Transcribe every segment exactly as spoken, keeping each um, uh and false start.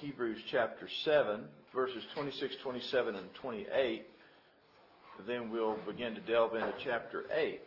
Hebrews chapter seven, verses twenty-six, twenty-seven, and twenty-eight. Then we'll begin to delve into chapter eight.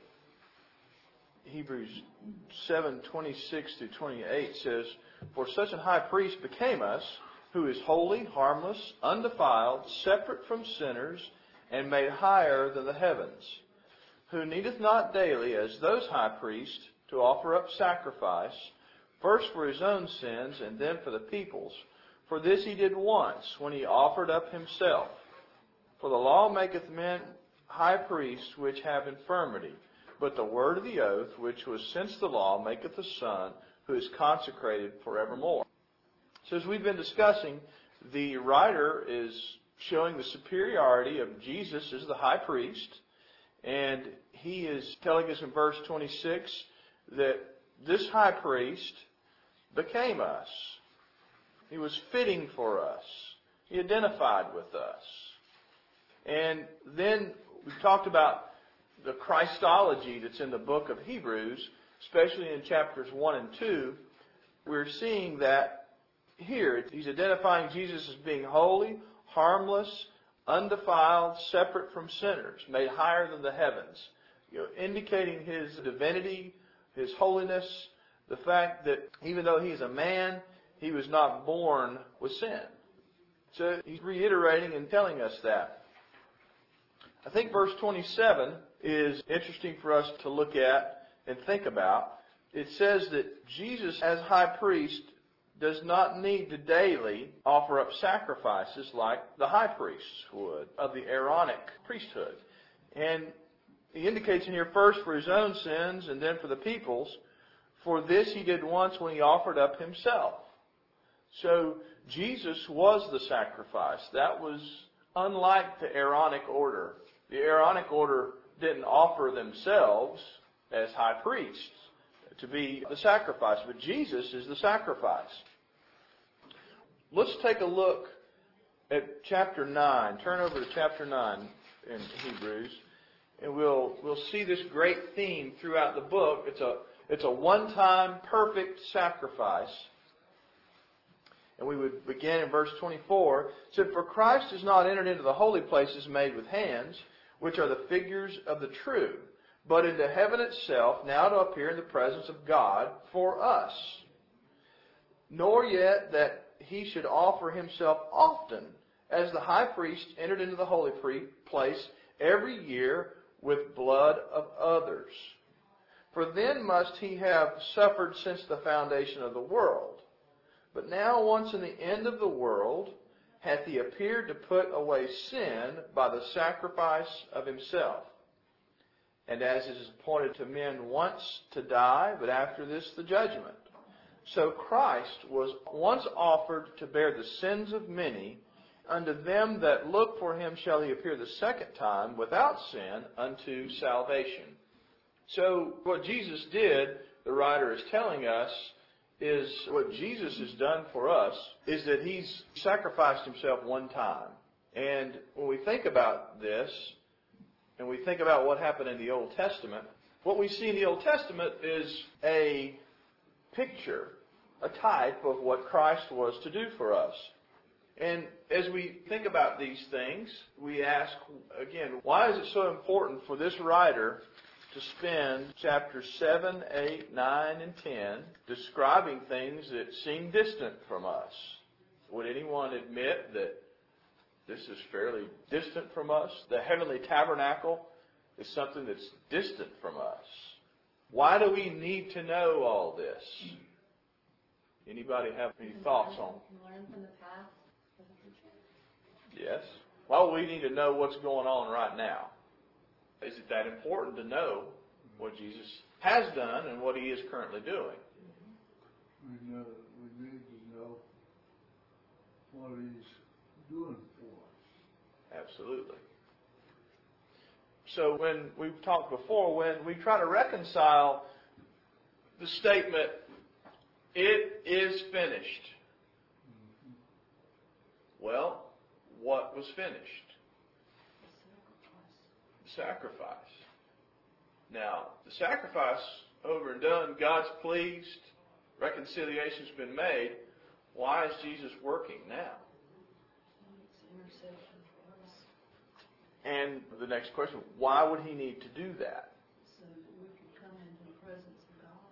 Hebrews seven, twenty-six through twenty-eight says, "For such a high priest became us, who is holy, harmless, undefiled, separate from sinners, and made higher than the heavens, who needeth not daily, as those high priests, to offer up sacrifice, first for his own sins, and then for the people's. For this he did once, when he offered up himself. For the law maketh men high priests which have infirmity, but the word of the oath, which was since the law, maketh the Son, who is consecrated forevermore." So as we've been discussing, the writer is showing the superiority of Jesus as the high priest, and he is telling us in verse twenty-six that this high priest became us. He was fitting for us. He identified with us. And then we talked about the Christology that's in the book of Hebrews, especially in chapters one and two. We're seeing that here. He's identifying Jesus as being holy, harmless, undefiled, separate from sinners, made higher than the heavens, you know, indicating his divinity, his holiness, the fact that even though he is a man, he was not born with sin. So he's reiterating and telling us that. I think verse twenty-seven is interesting for us to look at and think about. It says that Jesus, as high priest, does not need to daily offer up sacrifices like the high priests would of the Aaronic priesthood. And he indicates in here first for his own sins and then for the people's. For this he did once when he offered up himself. So Jesus was the sacrifice. That was unlike the Aaronic order. The Aaronic order didn't offer themselves as high priests to be the sacrifice, but Jesus is the sacrifice. Let's take a look at chapter nine. Turn over to chapter nine in Hebrews, and we'll we'll see this great theme throughout the book. It's a it's a one-time perfect sacrifice. And we would begin in verse twenty-four. It said, "For Christ is not entered into the holy places made with hands, which are the figures of the true, but into heaven itself, now to appear in the presence of God for us. Nor yet that he should offer himself often, as the high priest entered into the holy place every year with blood of others. For then must he have suffered since the foundation of the world. But now once in the end of the world hath he appeared to put away sin by the sacrifice of himself. And as it is appointed to men once to die, but after this the judgment. So Christ was once offered to bear the sins of many. Unto them that look for him shall he appear the second time without sin unto salvation." So what Jesus did, the writer is telling us, is what Jesus has done for us is that he's sacrificed himself one time. And when we think about this, and we think about what happened in the Old Testament, what we see in the Old Testament is a picture, a type of what Christ was to do for us. And as we think about these things, we ask, again, why is it so important for this writer to spend chapters seven, eight, nine, and ten describing things that seem distant from us? Would anyone admit that this is fairly distant from us? The heavenly tabernacle is something that's distant from us. Why do we need to know all this? Anybody have any thoughts on it? Learn from the past. Yes. Why do we need to know what's going on right now? Is it that important to know what Jesus has done and what he is currently doing? We know, we need to know what he's doing for us. Absolutely. So when we've talked before, when we try to reconcile the statement, "It is finished." Mm-hmm. Well, what was finished? The sacrifice. Now, the sacrifice over and done, God's pleased, reconciliation's been made. Why is Jesus working now? And the next question, why would he need to do that? So that we could come into the presence of God.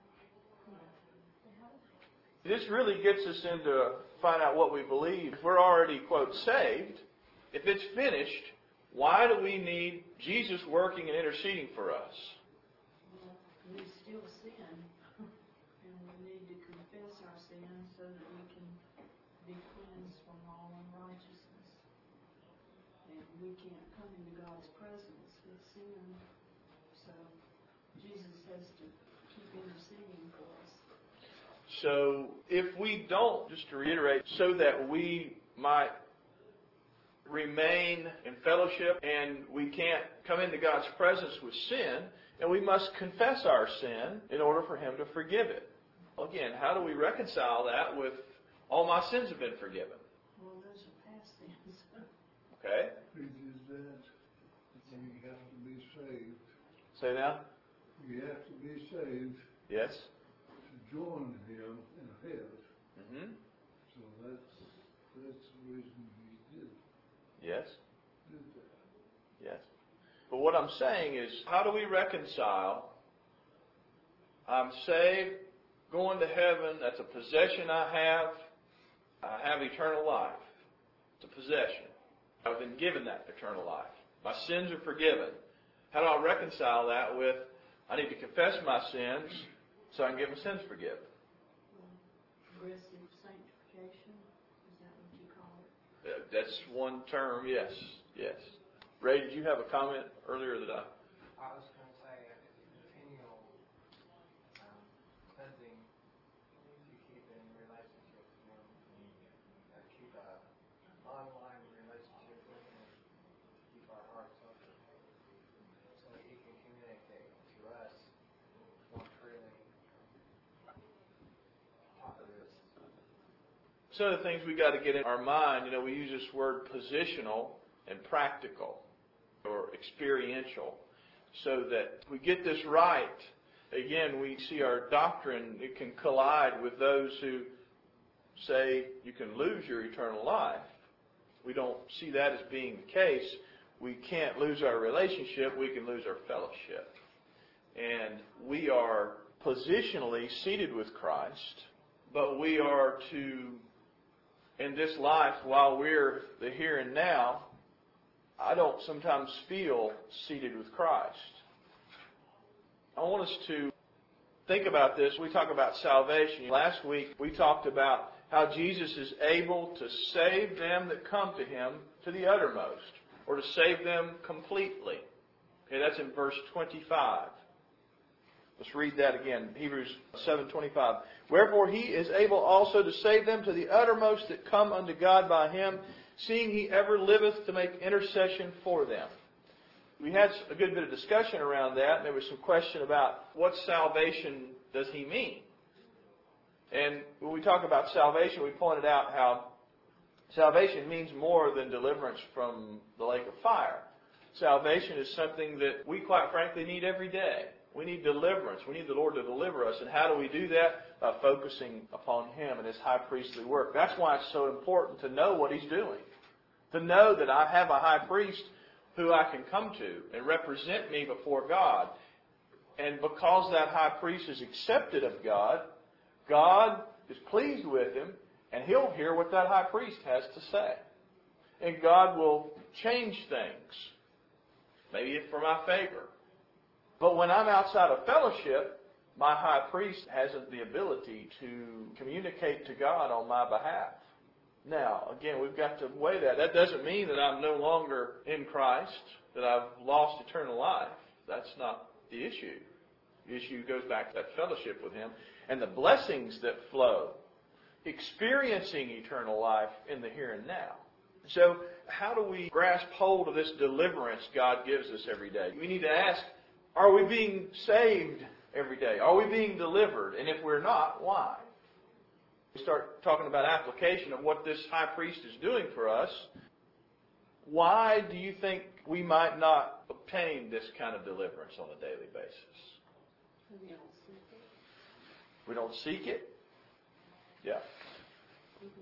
This really gets us into find out what we believe. If we're already, quote, saved, if it's finished, why do we need Jesus working and interceding for us? Well, we still sin, and we need to confess our sin so that we can be cleansed from all unrighteousness. And we can't come into God's presence with sin, so Jesus has to keep interceding for us. So if we don't, just to reiterate, so that we might remain in fellowship and we can't come into God's presence with sin, and we must confess our sin in order for Him to forgive it. Again, how do we reconcile that with all my sins have been forgiven? Well, those are past sins. Okay. It is that you have to be saved. Say that. You have to be saved Yes. to join Him in His. Mm-hmm. So that's that's the reason He did Yes. did that. Yes. But what I'm saying is, how do we reconcile? I'm saved, going to heaven, that's a possession I have. I have eternal life. It's a possession. I've been given that eternal life. My sins are forgiven. How do I reconcile that with, I need to confess my sins so I can get my sins forgiven? Progressive sanctification, is that what you call it? Uh, That's one term, yes. Yes. Ray, did you have a comment earlier that I... I was going to say, uh, it's a continual um, cleansing to keep in relationship with Him, uh, keep an online relationship with Him, keep our hearts open, so that He can communicate to us more freely. Talk to us. Some of the things we got to get in our mind, you know, we use this word positional and practical or experiential, so that we get this right. Again, we see our doctrine, it can collide with those who say you can lose your eternal life. We don't see that as being the case. We can't lose our relationship, we can lose our fellowship. And we are positionally seated with Christ, but we are to, in this life, while we're the here and now, I don't sometimes feel seated with Christ. I want us to think about this. We talk about salvation. Last week we talked about how Jesus is able to save them that come to Him to the uttermost, or to save them completely. Okay, that's in verse twenty-five. Let's read that again. Hebrews seven twenty-five. Wherefore He is able also to save them to the uttermost that come unto God by Him, seeing He ever liveth to make intercession for them. We had a good bit of discussion around that, and there was some question about what salvation does He mean. And when we talk about salvation, we pointed out how salvation means more than deliverance from the lake of fire. Salvation is something that we, quite frankly, need every day. We need deliverance. We need the Lord to deliver us. And how do we do that? By focusing upon Him and His high priestly work. That's why it's so important to know what He's doing. To know that I have a high priest who I can come to and represent me before God. And because that high priest is accepted of God, God is pleased with him, and He'll hear what that high priest has to say. And God will change things, maybe for my favor. But when I'm outside of fellowship, my high priest hasn't the ability to communicate to God on my behalf. Now, again, we've got to weigh that. That doesn't mean that I'm no longer in Christ, that I've lost eternal life. That's not the issue. The issue goes back to that fellowship with Him and the blessings that flow, experiencing eternal life in the here and now. So, how do we grasp hold of this deliverance God gives us every day? We need to ask, are we being saved every day? Are we being delivered? And if we're not, why? We start talking about application of what this high priest is doing for us. Why do you think we might not obtain this kind of deliverance on a daily basis? We don't seek it. We don't seek it? Yeah. People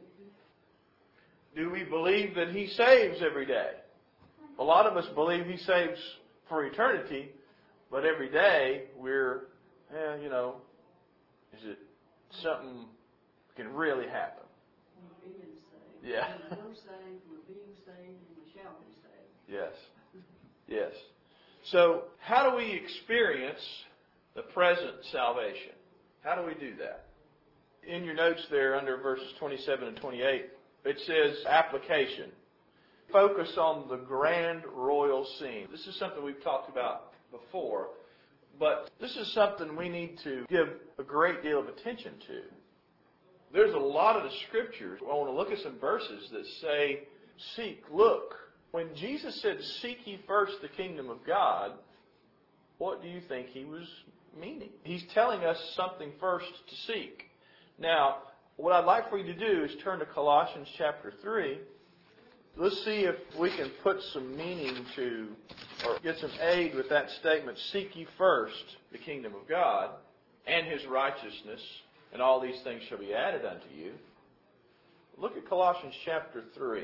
Do we believe that He saves every day? A lot of us believe He saves for eternity, but every day we're, eh, you know, is it something that can really happen? We're being saved. Yeah. We're saved, we're being saved, and we shall be saved. Yes. Yes. So, how do we experience the present salvation? How do we do that? In your notes there, under verses twenty-seven and twenty-eight, it says application. Focus on the grand royal scene. This is something we've talked about before, but this is something we need to give a great deal of attention to. There's a lot of the Scriptures. I want to look at some verses that say, seek, look. When Jesus said, seek ye first the kingdom of God, what do you think He was meaning? He's telling us something first to seek. Now, what I'd like for you to do is turn to Colossians chapter three. Let's see if we can put some meaning to, or get some aid with that statement, seek ye first the kingdom of God and His righteousness, and all these things shall be added unto you. Look at Colossians chapter three.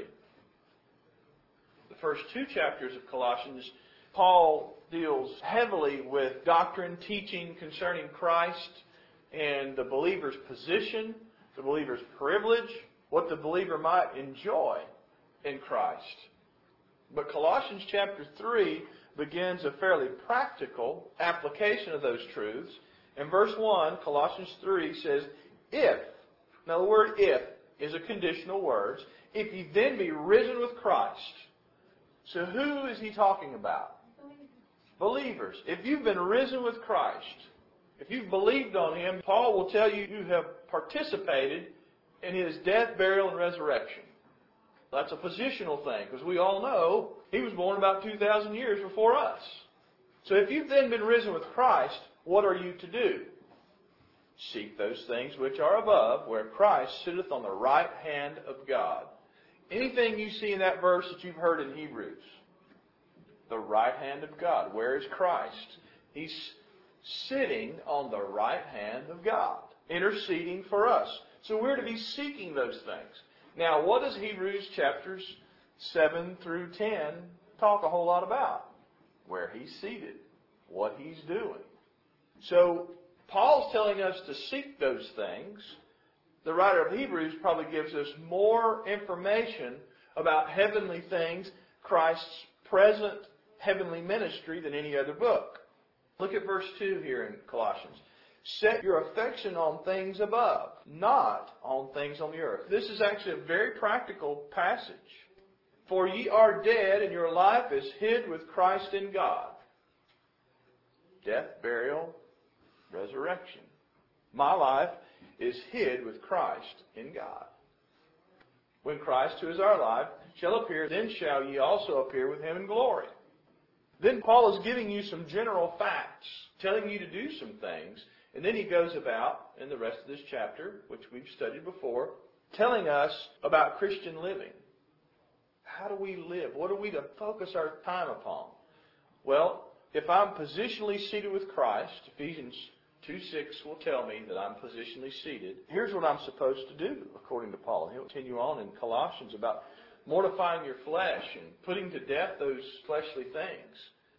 The first two chapters of Colossians, Paul deals heavily with doctrine, teaching concerning Christ and the believer's position, the believer's privilege, what the believer might enjoy in Christ. But Colossians chapter three begins a fairly practical application of those truths. In verse one, Colossians three says, if, now the word if is a conditional word, if ye then be risen with Christ. So who is he talking about? Believers. If you've been risen with Christ, if you've believed on Him, Paul will tell you you have participated in His death, burial, and resurrection. That's a positional thing, because we all know He was born about two thousand years before us. So if you've then been risen with Christ, what are you to do? Seek those things which are above, where Christ sitteth on the right hand of God. Anything you see in that verse that you've heard in Hebrews, the right hand of God. Where is Christ? He's sitting on the right hand of God, interceding for us. So we're to be seeking those things. Now, what does Hebrews chapters seven through ten talk a whole lot about? Where He's seated, what He's doing. So, Paul's telling us to seek those things. The writer of Hebrews probably gives us more information about heavenly things, Christ's present heavenly ministry, than any other book. Look at verse two here in Colossians. Set your affection on things above, not on things on the earth. This is actually a very practical passage. For ye are dead, and your life is hid with Christ in God. Death, burial, resurrection. My life is hid with Christ in God. When Christ, who is our life, shall appear, then shall ye also appear with Him in glory. Then Paul is giving you some general facts, telling you to do some things, and then he goes about, in the rest of this chapter, which we've studied before, telling us about Christian living. How do we live? What are we to focus our time upon? Well, if I'm positionally seated with Christ, Ephesians two six will tell me that I'm positionally seated. Here's what I'm supposed to do, according to Paul. He'll continue on in Colossians about mortifying your flesh and putting to death those fleshly things.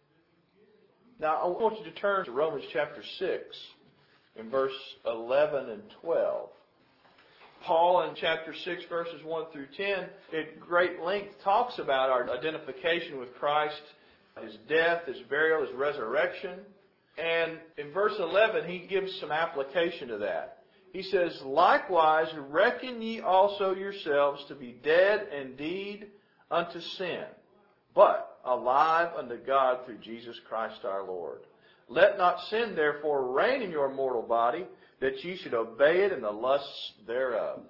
Now, I want you to turn to Romans chapter six, in verse eleven and twelve. Paul in chapter six, verses one through ten, at great length talks about our identification with Christ, His death, His burial, His resurrection. And in verse eleven, he gives some application to that. He says, likewise, reckon ye also yourselves to be dead indeed unto sin, but alive unto God through Jesus Christ our Lord. Let not sin therefore reign in your mortal body, that ye should obey it in the lusts thereof.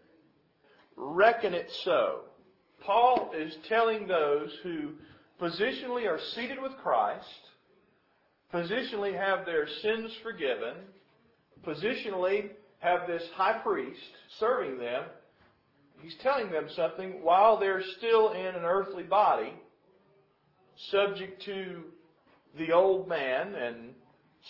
Reckon it so. Paul is telling those who positionally are seated with Christ, positionally have their sins forgiven, positionally have this high priest serving them, he's telling them something while they're still in an earthly body, subject to the old man and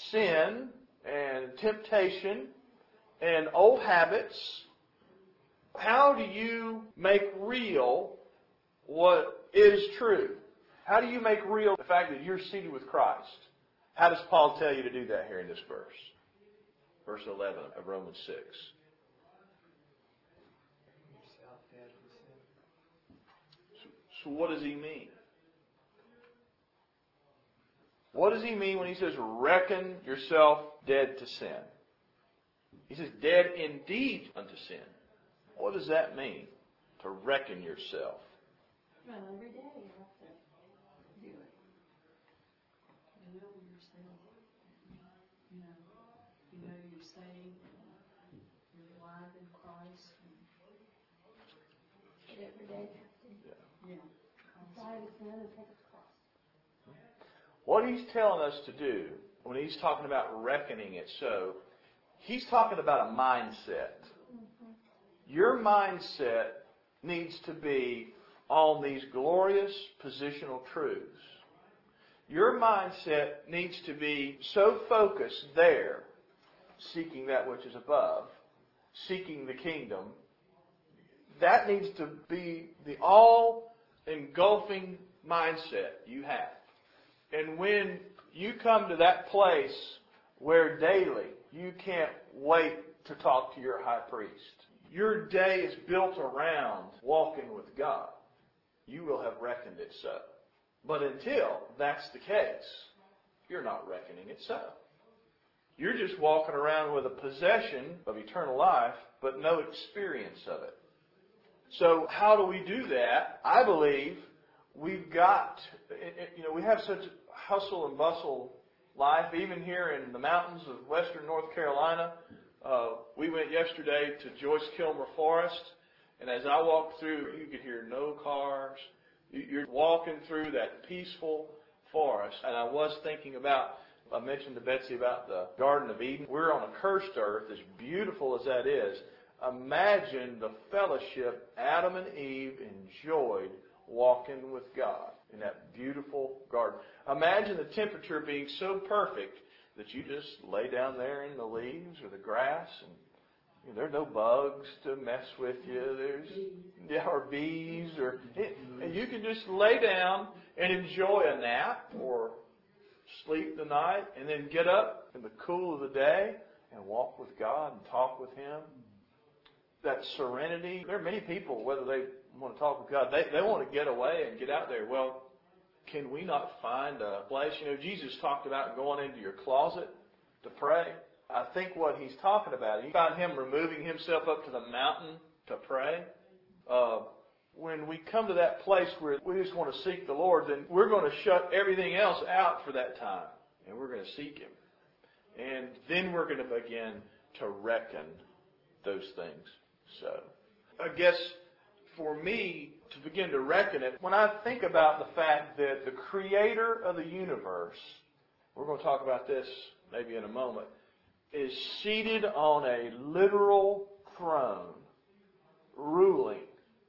sin and temptation and old habits. How do you make real what is true? How do you make real the fact that you're seated with Christ? How does Paul tell you to do that here in this verse? Verse eleven of Romans six. Yourself dead to sin. So, so what does he mean? What does he mean when he says, reckon yourself dead to sin? He says, dead indeed unto sin. What does that mean, to reckon yourself? Well, every day you have to do it. You know yourself. You know, you know you're saved. And you're alive in Christ. And every day you have to. Yeah. Yeah. Die to sin and take its cross. What he's telling us to do, when he's talking about reckoning it so, he's talking about a mindset. Mm-hmm. Your mindset needs to be on these glorious positional truths. Your mindset needs to be so focused there, seeking that which is above, seeking the kingdom. That needs to be the all-engulfing mindset you have. And when you come to that place where daily you can't wait to talk to your high priest, your day is built around walking with God, you will have reckoned it so. But until that's the case, you're not reckoning it so. You're just walking around with a possession of eternal life, but no experience of it. So how do we do that? I believe we've got, you know, we have such hustle and bustle life, even here in the mountains of western North Carolina. Uh, we went yesterday to Joyce Kilmer Forest, and as I walked through, you could hear no cars. You're walking through that peaceful forest, and I was thinking about, I mentioned to Betsy about the Garden of Eden. We're on a cursed earth, as beautiful as that is. Imagine the fellowship Adam and Eve enjoyed walking with God in that beautiful garden. Imagine the temperature being so perfect that you just lay down there in the leaves or the grass, and you know, there are no bugs to mess with you. There's yeah, or bees, or and you can just lay down and enjoy a nap or sleep the night, and then get up in the cool of the day and walk with God and talk with Him. That serenity. There are many people, whether they want to talk with God, they, they want to get away and get out there. Well, can we not find a place? You know, Jesus talked about going into your closet to pray. I think what He's talking about, you find Him removing Himself up to the mountain to pray. Uh, when we come to that place where we just want to seek the Lord, then we're going to shut everything else out for that time. And we're going to seek Him. And then we're going to begin to reckon those things. So, I guess for me to begin to reckon it, when I think about the fact that the Creator of the universe, we're going to talk about this maybe in a moment, is seated on a literal throne, ruling.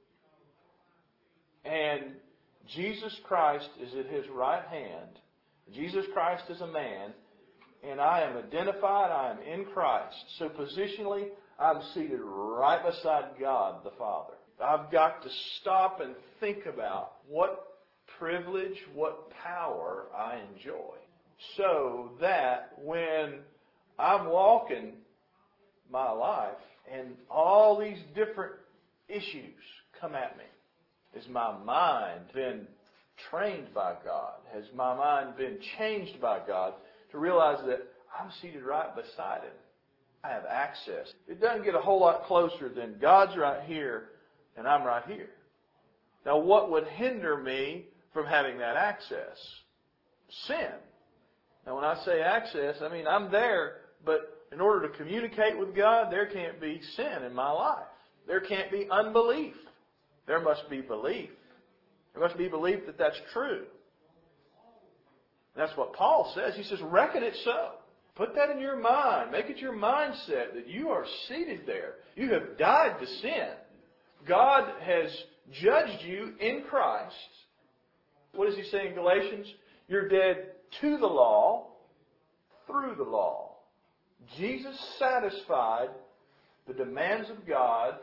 And Jesus Christ is at His right hand. Jesus Christ is a man, and I am identified, I am in Christ. So positionally, I'm seated right beside God the Father. I've got to stop and think about what privilege, what power I enjoy, so that when I'm walking my life and all these different issues come at me, has my mind been trained by God? Has my mind been changed by God to realize that I'm seated right beside Him? I have access. It doesn't get a whole lot closer than God's right here and I'm right here. Now, what would hinder me from having that access? Sin. Now, when I say access, I mean I'm there, but in order to communicate with God, there can't be sin in my life. There can't be unbelief. There must be belief. There must be belief that that's true. That's what Paul says. He says, reckon it so. Put that in your mind. Make it your mindset that you are seated there. You have died to sin. God has judged you in Christ. What does he say in Galatians? You're dead to the law, through the law. Jesus satisfied the demands of God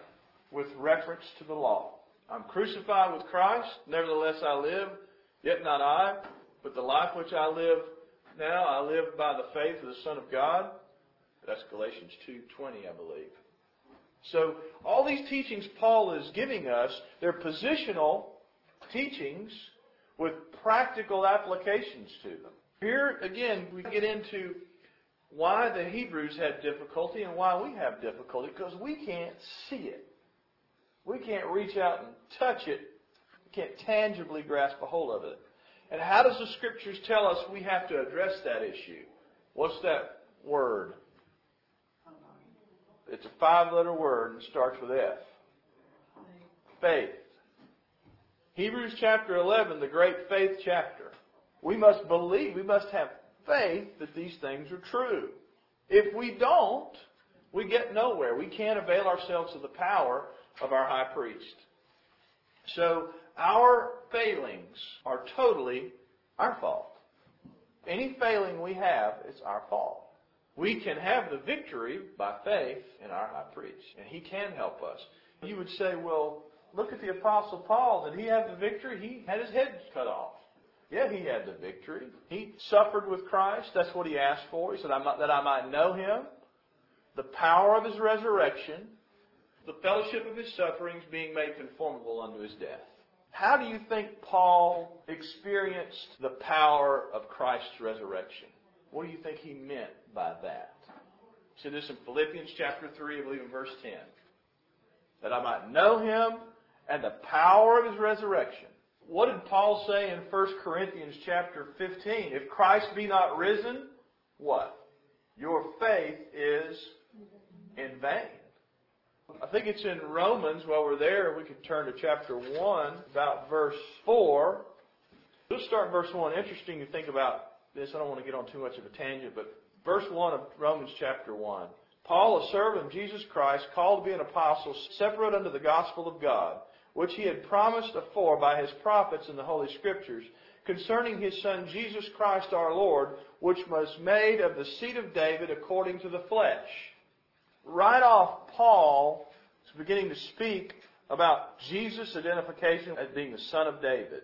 with reference to the law. I'm crucified with Christ, nevertheless I live, yet not I, but the life which I live now, I live by the faith of the Son of God. That's Galatians two twenty, I believe. So all these teachings Paul is giving us, they're positional teachings with practical applications to them. Here, again, we get into why the Hebrews had difficulty and why we have difficulty, because we can't see it. We can't reach out and touch it. We can't tangibly grasp a hold of it. And how does the Scriptures tell us we have to address that issue? What's that word? It's a five-letter word and starts with F. Faith. Hebrews chapter eleven, the great faith chapter. We must believe, we must have faith that these things are true. If we don't, we get nowhere. We can't avail ourselves of the power of our high priest. So our failings are totally our fault. Any failing we have is our fault. We can have the victory by faith in our high priest, and he can help us. You would say, well, look at the Apostle Paul. Did he have the victory? He had his head cut off. Yeah, he had the victory. He suffered with Christ. That's what he asked for. He said, that I might know him, the power of his resurrection, the fellowship of his sufferings, being made conformable unto his death. How do you think Paul experienced the power of Christ's resurrection? What do you think he meant by that? He said this in Philippians chapter three, I believe in verse ten. That I might know him and the power of his resurrection. What did Paul say in First Corinthians chapter fifteen? If Christ be not risen, what? Your faith is in vain. I think it's in Romans, while we're there, we could turn to chapter one, about verse four. Let's start verse one. Interesting to think about this. I don't want to get on too much of a tangent, but verse one of Romans chapter one. Paul, a servant of Jesus Christ, called to be an apostle, separate unto the gospel of God, which he had promised afore by his prophets in the Holy Scriptures, concerning his Son Jesus Christ our Lord, which was made of the seed of David according to the flesh. Right off, Paul is beginning to speak about Jesus' identification as being the Son of David.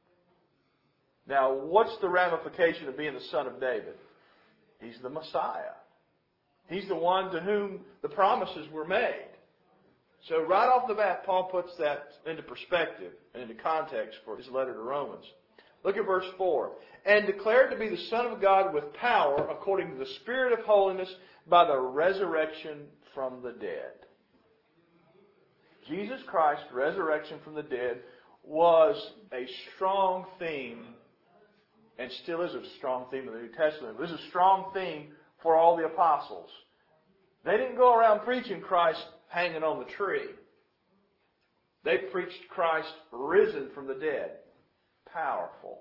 Now, what's the ramification of being the Son of David? He's the Messiah. He's the one to whom the promises were made. So right off the bat, Paul puts that into perspective and into context for his letter to Romans. Look at verse four. And declared to be the Son of God with power, according to the Spirit of holiness, by the resurrection from the dead. Jesus Christ's resurrection from the dead was a strong theme, and still is a strong theme in the New Testament. It was a strong theme for all the apostles. They didn't go around preaching Christ hanging on the tree. They preached Christ risen from the dead. Powerful.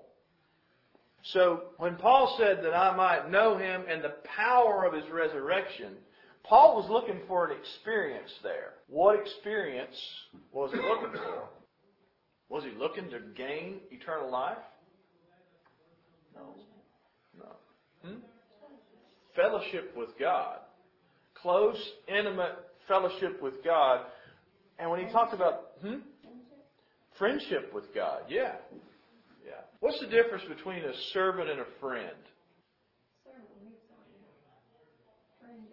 So when Paul said that I might know him and the power of his resurrection, Paul was looking for an experience there. What experience was he looking for? Was he looking to gain eternal life? No. No. Hmm? Fellowship with God. Close, intimate fellowship with God. And when he talked about hmm? friendship with God, yeah. Yeah. What's the difference between a servant and a friend? Servant needs something.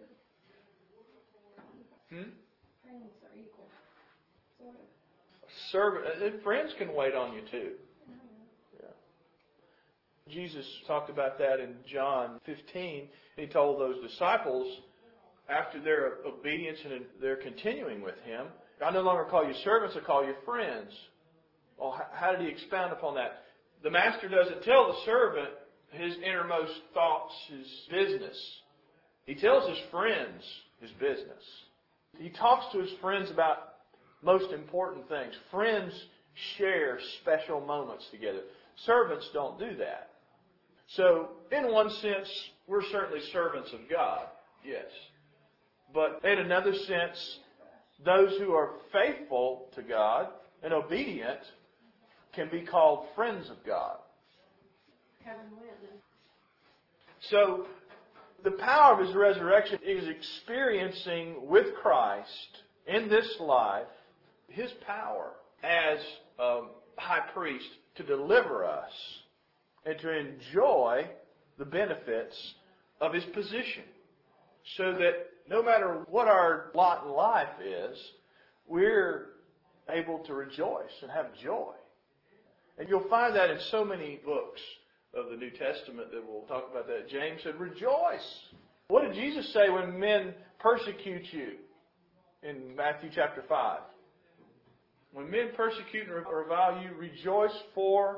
Friend. Hmm? Friends are equal. Sort of. Servant, and friends can wait on you too. Yeah. Jesus talked about that in John fifteen. He told those disciples, after their obedience and they're continuing with him, I no longer call you servants, I call you friends. Well, how did he expound upon that? The master doesn't tell the servant his innermost thoughts, his business. He tells his friends his business. He talks to his friends about most important things. Friends share special moments together. Servants don't do that. So, in one sense, we're certainly servants of God, yes. But in another sense, those who are faithful to God and obedient can be called friends of God. Heaven witness. So, the power of his resurrection is experiencing with Christ in this life His power as a high priest to deliver us and to enjoy the benefits of His position. So that no matter what our lot in life is, we're able to rejoice and have joy. And you'll find that in so many books of the New Testament that will talk about that. James said, rejoice. What did Jesus say when men persecute you in Matthew chapter five? When men persecute and revile you, rejoice, for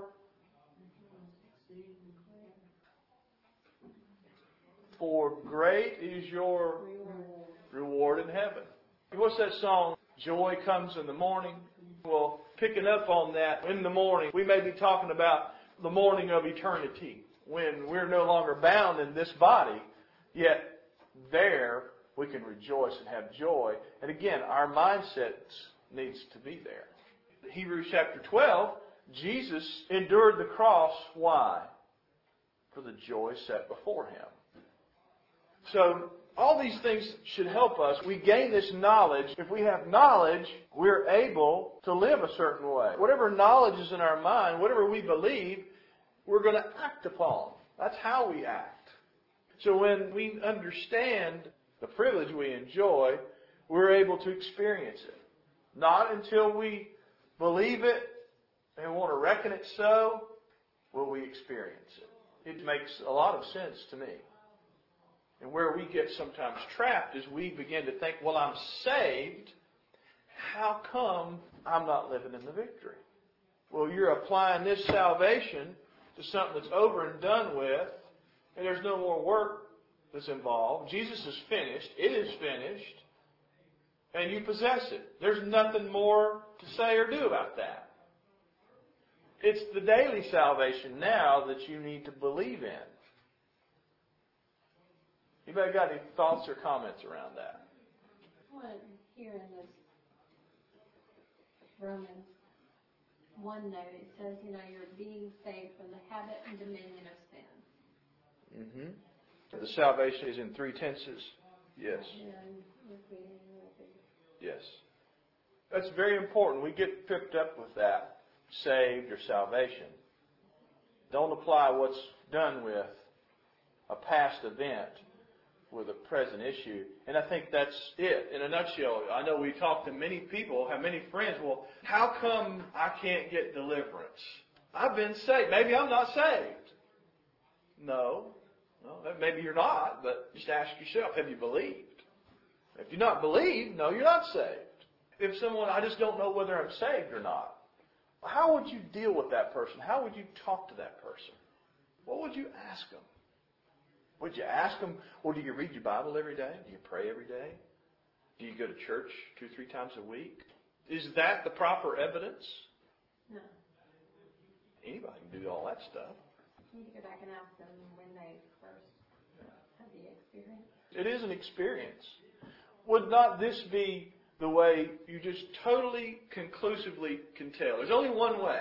for great is your reward in heaven. What's that song? Joy comes in the morning. Well, picking up on that, in the morning, we may be talking about the morning of eternity, when we're no longer bound in this body, yet there we can rejoice and have joy. And again, our mindset needs to be there. Hebrews chapter twelve, Jesus endured the cross. Why? For the joy set before Him. So, all these things should help us. We gain this knowledge. If we have knowledge, we're able to live a certain way. Whatever knowledge is in our mind, whatever we believe, we're going to act upon. That's how we act. So when we understand the privilege we enjoy, we're able to experience it. Not until we believe it and want to reckon it so, will we experience it. It makes a lot of sense to me. And where we get sometimes trapped is we begin to think, well, I'm saved. How come I'm not living in the victory? Well, you're applying this salvation to something that's over and done with, and there's no more work that's involved. Jesus is finished. It is finished. And you possess it. There's nothing more to say or do about that. It's the daily salvation now that you need to believe in. Anybody got any thoughts or comments around that? Well, here in this Romans one note, it says, you know, you're being saved from the habit and dominion of sin. Mm-hmm. The salvation is in three tenses. Yes. Yes. That's very important. We get tripped up with that. Saved or salvation. Don't apply what's done with a past event with a present issue. And I think that's it in a nutshell. I know we talk to many people, have many friends. Well, how come I can't get deliverance? I've been saved. Maybe I'm not saved. No. Well, maybe you're not, but just ask yourself, have you believed? If you're not believed, no, you're not saved. If someone, I just don't know whether I'm saved or not. How would you deal with that person? How would you talk to that person? What would you ask them? Would you ask them, well, do you read your Bible every day? Do you pray every day? Do you go to church two, three times a week? Is that the proper evidence? No. Anybody can do all that stuff. You need to go back and ask them when they first had the experience. It is an experience. Would not this be the way you just totally, conclusively can tell? There's only one way.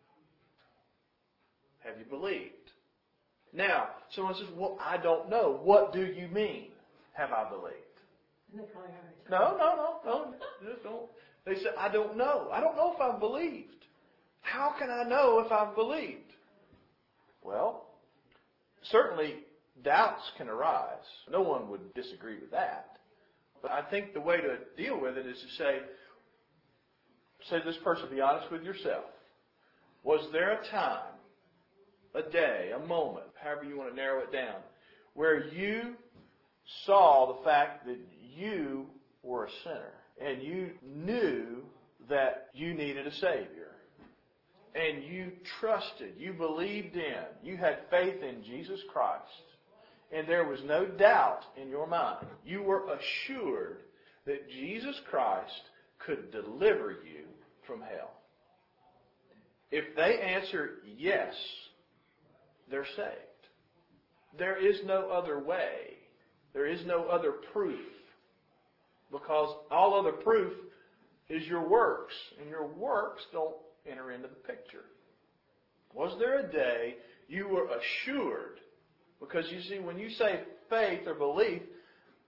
Have you believed? Now, someone says, well, I don't know. What do you mean, have I believed? No, no, no, no. Just don't. They say, I don't know. I don't know if I've believed. How can I know if I've believed? Well, certainly doubts can arise. No one would disagree with that. But I think the way to deal with it is to say, say to this person, be honest with yourself. Was there a time, a day, a moment, however you want to narrow it down, where you saw the fact that you were a sinner and you knew that you needed a Savior and you trusted, you believed in, you had faith in Jesus Christ, and there was no doubt in your mind. You were assured that Jesus Christ could deliver you from hell. If they answer yes, they're saved. There is no other way. There is no other proof. Because all other proof is your works. And your works don't enter into the picture. Was there a day you were assured? Because you see, when you say faith or belief,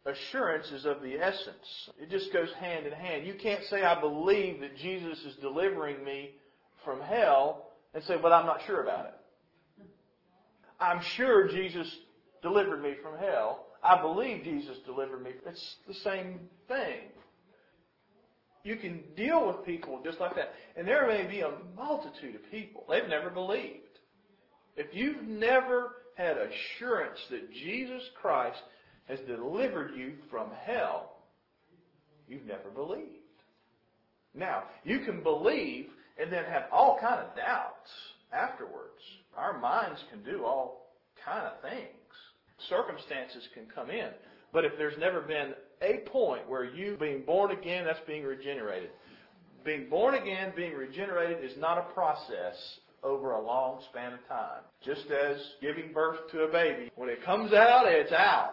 assurance is of the essence. It just goes hand in hand. You can't say, I believe that Jesus is delivering me from hell, and say, but I'm not sure about it. I'm sure Jesus delivered me from hell. I believe Jesus delivered me. It's the same thing. You can deal with people just like that. And there may be a multitude of people. They've never believed. If you've never had assurance that Jesus Christ has delivered you from hell, you've never believed. Now, you can believe and then have all kind of doubts afterwards. Our minds can do all kind of things. Circumstances can come in. But if there's never been a point where you being born again, that's being regenerated. Being born again, being regenerated is not a process over a long span of time. Just as giving birth to a baby. When it comes out, it's out.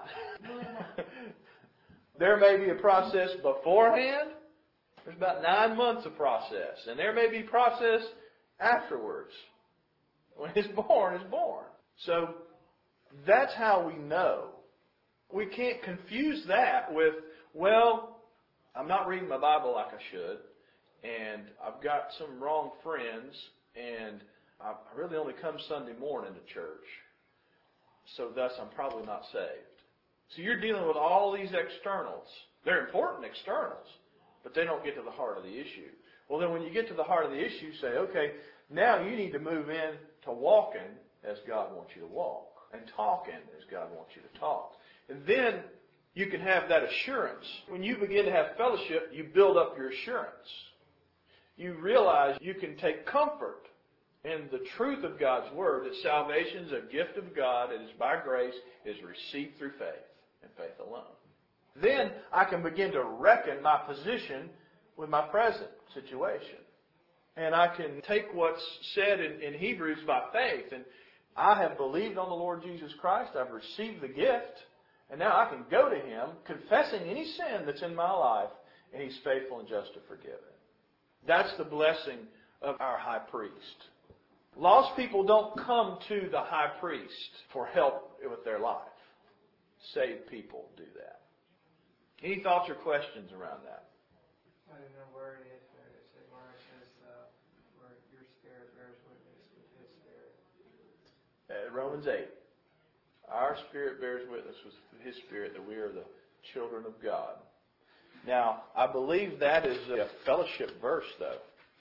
There may be a process beforehand. There's about nine months of process. And there may be process afterwards. When it's born, it's born. So that's how we know. We can't confuse that with, well, I'm not reading my Bible like I should, and I've got some wrong friends, and I really only come Sunday morning to church, so thus I'm probably not saved. So you're dealing with all these externals. They're important externals, but they don't get to the heart of the issue. Well, then when you get to the heart of the issue, say, okay, now you need to move in to walking as God wants you to walk, and talking as God wants you to talk. And then you can have that assurance. When you begin to have fellowship, you build up your assurance. You realize you can take comfort in the truth of God's Word, that salvation is a gift of God, it is by grace, it is received through faith, and faith alone. Then I can begin to reckon my position with my present situation. And I can take what's said in, in Hebrews by faith, and I have believed on the Lord Jesus Christ, I've received the gift, and now I can go to Him, confessing any sin that's in my life, and He's faithful and just to forgive it. That's the blessing of our high priest. Lost people don't come to the high priest for help with their life. Saved people do that. Any thoughts or questions around that? I don't know where it is, but it says where it says uh, where your spirit bears witness with His spirit. Uh, Romans eight. Our spirit bears witness with His spirit that we are the children of God. Now, I believe that is a fellowship verse, though.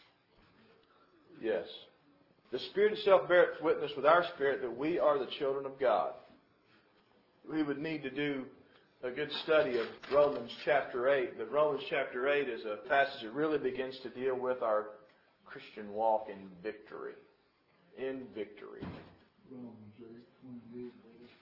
Yes. The Spirit itself bears witness with our spirit that we are the children of God. We would need to do a good study of Romans chapter eight. But Romans chapter eight is a passage that really begins to deal with our Christian walk in victory. In victory. Romans eight twenty-eight.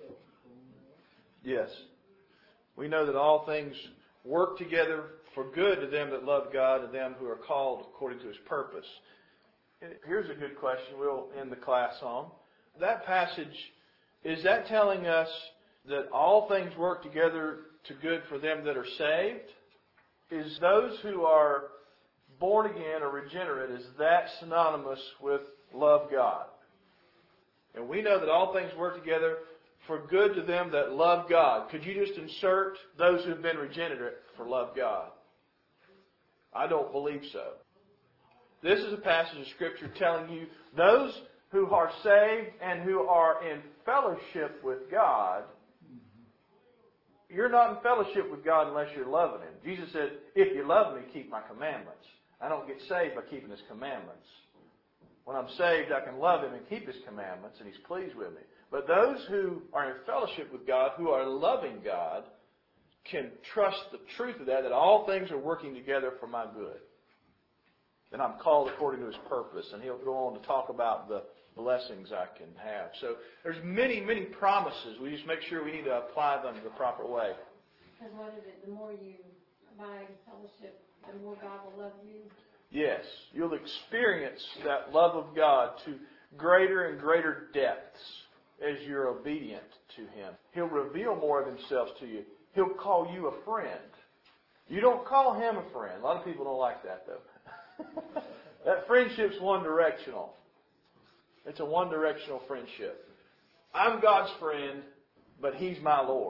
Yes. We know that all things work together for good to them that love God, to them who are called according to His purpose. And here's a good question we'll end the class on. That passage, is that telling us that all things work together to good for them that are saved? Is those who are born again or regenerate, is that synonymous with love God? And we know that all things work together for good to them that love God. Could you just insert those who have been regenerate for love God? I don't believe so. This is a passage of Scripture telling you those who are saved and who are in fellowship with God, you're not in fellowship with God unless you're loving Him. Jesus said, if you love me, keep my commandments. I don't get saved by keeping His commandments. When I'm saved, I can love Him and keep His commandments, and He's pleased with me. But those who are in fellowship with God, who are loving God, can trust the truth of that, that all things are working together for my good. And I'm called according to His purpose. And He'll go on to talk about the blessings I can have. So there's many, many promises. We just make sure we need to apply them the proper way. Because what is it? The more you abide in fellowship, the more God will love you. Yes. You'll experience that love of God to greater and greater depths as you're obedient to Him. He'll reveal more of Himself to you. He'll call you a friend. You don't call Him a friend. A lot of people don't like that, though. That friendship's one-directional. It's a one-directional friendship. I'm God's friend, but He's my Lord.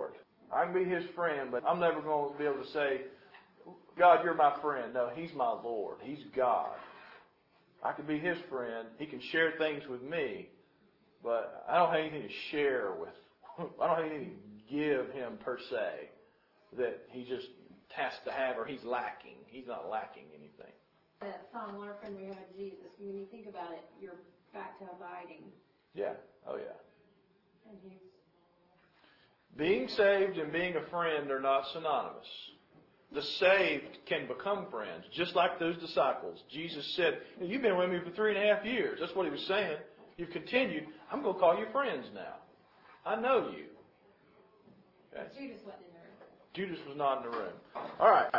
I can be His friend, but I'm never going to be able to say, God, you're my friend. No, He's my Lord. He's God. I can be His friend. He can share things with me, but I don't have anything to share with. I don't have anything to give Him per se that He just has to have or He's lacking. He's not lacking anything. That song, What a Friend We Have in Jesus, when you think about it, you're back to abiding. Yeah. Oh, yeah. And He's Being saved and being a friend are not synonymous. The saved can become friends, just like those disciples. Jesus said, you've been with me for three and a half years. That's what He was saying. You've continued. I'm going to call you friends now. I know you. Okay. Judas wasn't in the room. Judas was not in the room. All right.